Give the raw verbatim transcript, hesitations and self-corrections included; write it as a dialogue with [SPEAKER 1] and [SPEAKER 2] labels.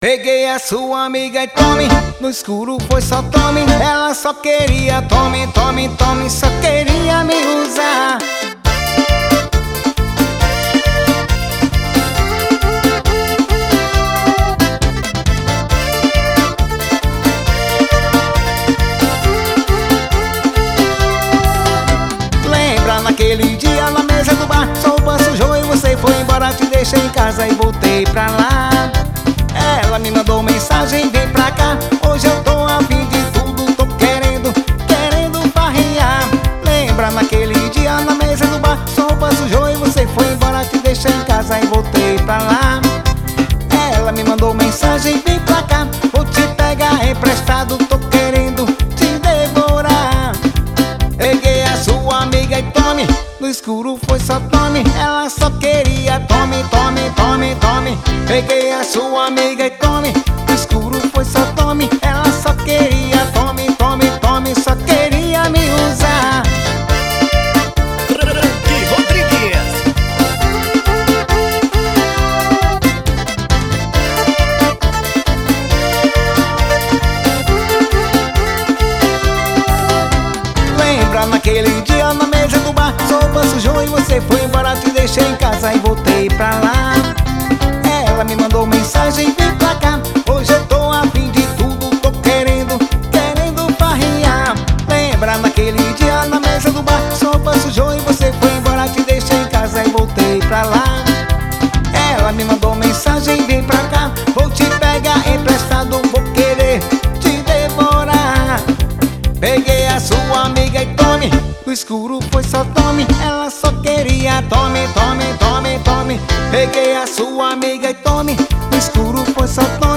[SPEAKER 1] Peguei a sua amiga e tome, no escuro foi só tome. Ela só queria tome, tome, tome, só queria me usar. Lembra naquele dia na mesa do bar, sopa sujou e você foi embora. Te deixei em casa e voltei pra lá. Ela me mandou mensagem, vem pra cá. Hoje eu tô a fim de tudo, tô querendo, querendo farrear. Lembra naquele dia na mesa do bar, sopa sujou e você foi embora. Te deixei em casa e voltei pra lá. Ela me mandou mensagem, vem pra cá. Vou te pegar emprestado, tô querendo te devorar. Peguei a sua amiga e tome, no escuro foi só tome. Ela só queria tome, tome, tome, tome. Peguei a sua amiga e tome, no escuro foi só tome. Ela só queria tome, tome, tome, só queria me usar.
[SPEAKER 2] Franky Rodrigues.
[SPEAKER 1] Lembra naquele dia na mesa do bar, sopa sujou e você foi embora. Te deixei em casa e voltei pra lá. Ela me mandou mensagem, vem pra cá. Hoje eu tô a fim de tudo, tô querendo, querendo farrear. Lembra naquele dia na mesa do bar, sopa sujou e você foi embora. Te deixei em casa e voltei pra lá. Ela me mandou mensagem, vem pra cá. Vou te pegar emprestado, vou querer te devorar. Peguei a sua amiga e tome, no escuro foi só tome. Ela só queria tome, tome, tome, tome. Peguei a sua amiga e tome, no escuro foi só tome.